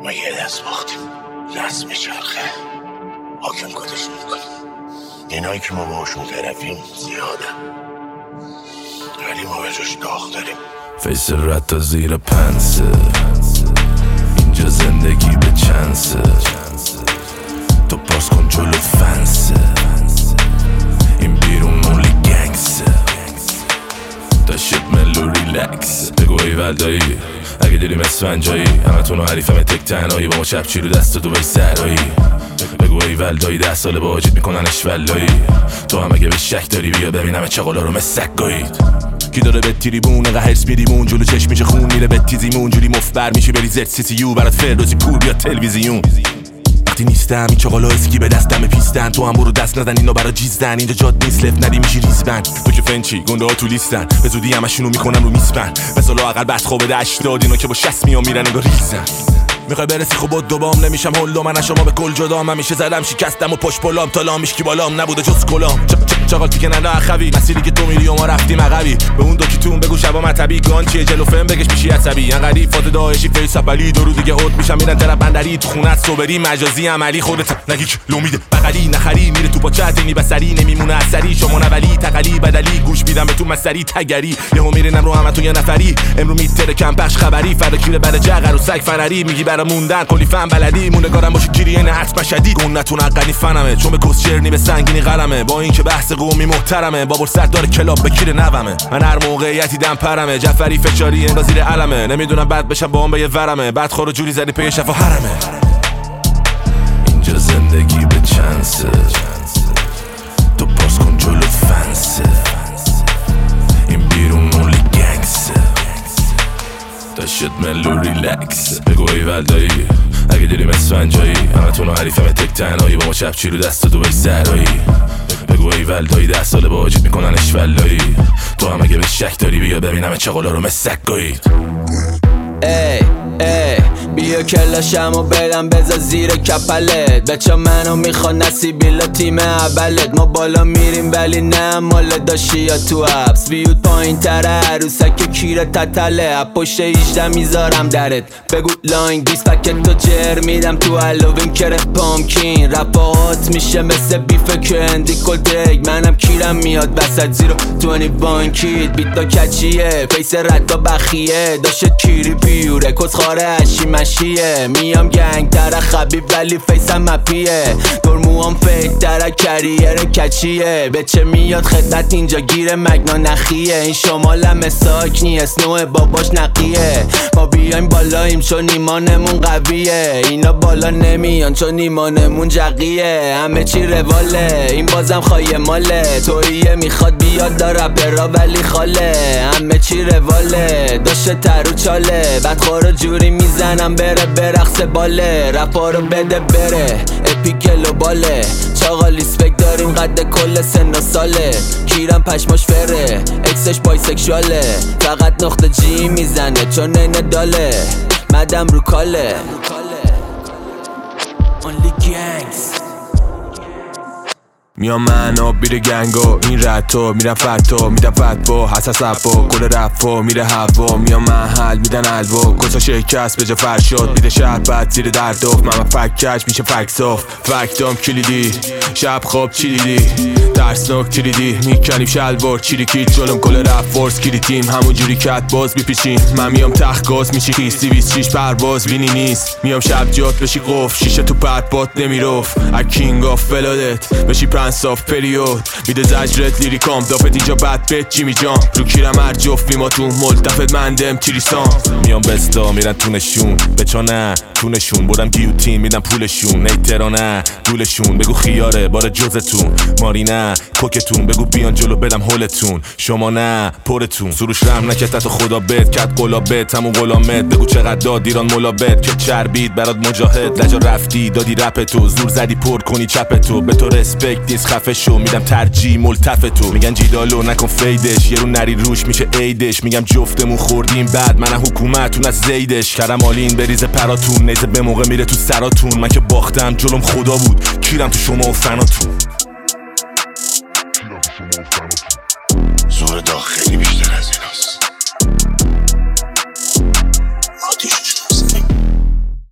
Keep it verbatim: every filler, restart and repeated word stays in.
ما یه دست باختیم، دست میچرخه حاکم کدش میکنیم. اینایی که ما باشون طرفیم زیاده، ولی ما به جاش داغ داریم. فیس رد تا زیر پنسه، اینجا زندگی به چنسه، تو پاس کن جلو فنسه، این بیرون مولی گنگسه، تا شد ملو ریلکس. بگو ایول دایی اگه داری مسفنجایی، همه تونو حریفم تک تنهایی، با ما چپچی رو دست تو بای سرایی. بگو ایول دایی ده ساله با حاجیت میکننش ولایی، تو هم اگه به شک داری بیا ببینم چقالا رو مسک گایید. کی داره به تریبون اگه هرس میدیمون جلو چشم میشه خون میره به تیزیمون، جوری مفبر میشه بری زد سی تی یو برات فردوسی پور بیا تلویزیون. وقتی نیستم این چقالا اسکی به دستم پیستن، تو هم برو دست نزن اینا برا جیزدن، اینجا جاد نیست لفت ندی میشی ریزبند. تو که فنچی گنده ها تو لیستن، به زودی همشونو میکنم رو میسپن، به سالا اقل بد خوابه ده هشتاد، اینا که با شست میان میرن انگار ریزن. میخوای برسی خب دوبام نمیشم هلو، من از شما به کل جدام، همیشه زدم شکستم و پشت بلام تا لامش کی بالام نبوده جز کلام. چاقال تیکه ننده اخوی مسیری که تو میری و ما رفتیم عقبی، به اون دوکیتون بگو شبا مطبی گان چیه جلو فهم بگش میشی عصبی. انقدی فاز داعشی فیس بلی دو روز دیگه اوت میشم میرن طرف بندری، تو خونت صبری مجازی عملی خودت نگیک لومیده بغلی نخری، میره تو پاچت اینی بسری نمیمونه اثری، شما نولی تقلی بدلی گوش میدم به تو مسری تگری، یهو میرینم رو همتون یه نفری، امرو میتره کم پخش خبری، فردا کیره بله جغر و سگ فرری، میگی برا موندن کلی فن بلدی، موندگارم باشه گیری نه حتما شدی، گونتون عقلی فنمه چون به کسچرنی به سنگینی قلمه، با اینکه بحث قومی محترمه بابر سردار کلاب به کیر نومه، من هر موقعیتی دم پرمه، جعفری فشاری انگار زیر علمه، نمیدونم بعد بشم با اون به یه ورمه، بعد خورو جوری زدی پی شفا حرمه. اینجا زندگی به چنسه، تو پاس کن جلو فنسه، این بیرون مولی گنگسه، تا شد ملو ریلکس. بگو ایول دایی اگه داری مسفنجایی، همه تونو حریفم تک تنهایی، با ما چپچی رو دست تو بای سرایی. بگو ایول دایی ده ساله با حاجیت میکننش ولایی، تو هم اگه به شک داری بیا ببینم چقالا رو مسک گایید. ای ای بیا کلاشمو بدم بذار زیر کپلت، بچه منو میخوان نصیبیلا تیم اولت، ما بالا میریم ولی نه مال داشتی یا تو حبس، بیود پایین تره عروسک کیره تتله، پشت هیجده میذارم درت، بگو لاین دیس پکت تو جر میدم تو هالوین کره پامکین، رپاهات میشه مثل بیف کندی کل درگ، منم کیرم میاد وسط زیرو توانی بانکید، بیتا کچیه فیس ردا بخیه، داشت کیری پیوره کس خاره هشی مشیه، میام گنگ تره خبیب ولی فیسم مپیه، دور موام فیک تره کریر کچیه، بچه میاد خدمت اینجا گیر مگنا نخیه، این شمالم ساکنی اسنوه باباش نقیه، ما بیایم بالاییم چون ایمانمون قویه، اینا بالا نمیان چون ایمانمون جقیه، همه چی رواله این بازم خواهی ماله، توییه میخواد بیاد داره برا ولی خاله، همه چی رواله داشته ترو چاله، بعد خورو جوری میزنم بره برقص باله، رپا رو بده بره اپیکلو باله، چاقالیس فکر داریم قد کل سن و ساله، کیرم پشماش فره اکسش بایسکشواله، فقط نقطه جی میزنه چون اینه داله، مدم رو کاله Only gangs. میام من و بیره گنگو این رتو میرم فتو میدم فتبو حساس ابو گل رفو میره هوا، میام محل میدن البو کسا شکست به جا فرشد میده شربت زیر دردوف، من فککش میشه فکسوف، فکتام کلیدی شب خواب چی دیدی ترسناک کلیدی میکنیم شلوار چیری کیت جلوم کل رف فورس کلی تیم همون جوری کت باز بیپیچین، من میام تخت گاز میشی خیستی بیست شیش پرواز بینی نیست، میام شب جات بشی قف شیشه تو پرد بات نمیروف، ا کینگ آف ولادت بشی پرنس آف پریود، میده زجرت لیریکام دافت اینجا بد بت جیمی جان، رو کیرم هر جفت ما تو ملتفت مندم تیریسان، میام بستا میرن تونشون بچا نه تونشون بودم گیوتین میدم پولشون، نیترا نه گولشون بگو خیاره بار جزتون، ماری نه کوکتون بگو بیان جلو بدم هولتون، شما نه پرتون، سروش رم نکتت خدا بد کت قلابت همون غلامت، بگو چقدر داد ایران ملابت که چربید برات مجاهد، لجا رفتی دادی رپ تو زور زدی پر کنی چپ تو، به تو رسپکت نیست خفه شو میدم ترجیح ملتف تو، میگن جیدالو نکن فیدش یه رو نری روش میشه ایدش، میگم جفتمون خوردیم بعد من حکومتون از زیدش، کرم آلین بریز پراتون نیزه به موقع میره تو سراتون، من که باختم جلوم خدا بود کیرم تو شما و فناتون، زور داغ خیلی بیشتر از این